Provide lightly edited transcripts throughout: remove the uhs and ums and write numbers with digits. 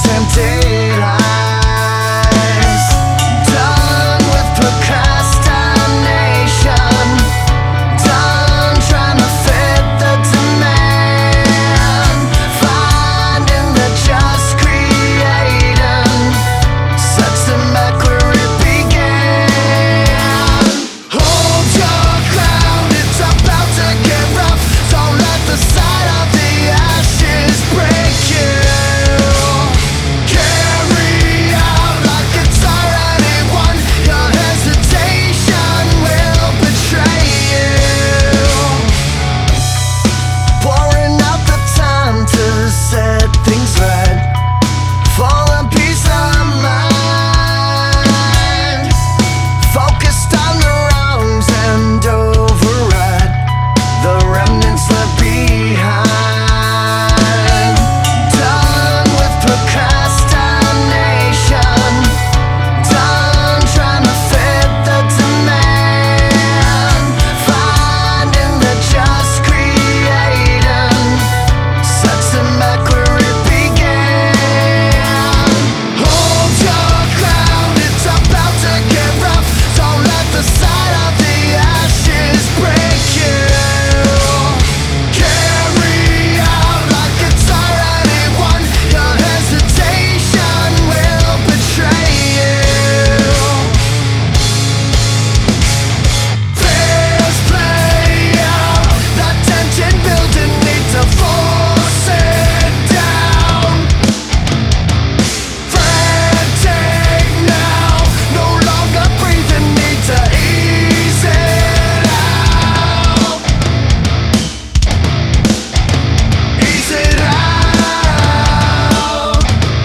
tempted eyes. Done with procrastination. Done trying to fit the demand. Finding the just creating. Searching back where it began. Hold your ground, it's about to get rough. Don't let the sight of the ashes break you. Carry out like it's already won. Your hesitation will betray you. Pouring out the time to set things right. Fallen piece of mind. Focused on the wrongs and override the remnants left behind. Done with procrastination. Done trying to fit the demand. Finding the just creating. Searching back where it began. Hold your ground, it's about to get rough. Don't let the sight of the ashes break you. Carry out like it's already won. Your hesitation will betray you. Fears play out, that tension building, need to force it down. Frantic now, no longer breathing, need to ease it out. Ease it out.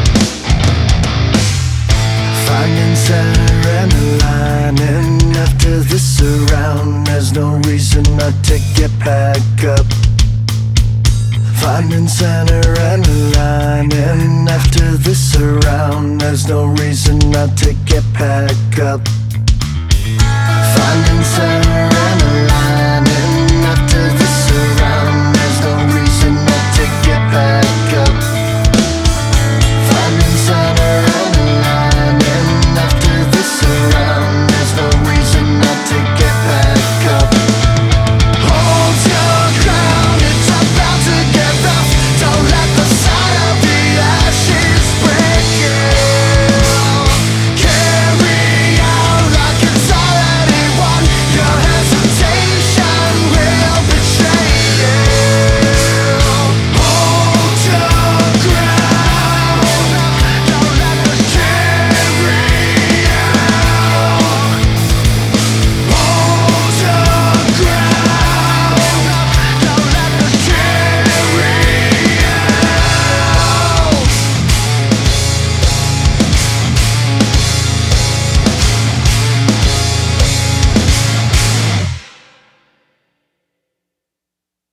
Finding center and aligning. After this around, there's no reason not to get back up. Finding center and aligning. After this around, there's no reason not to get back up. Finding center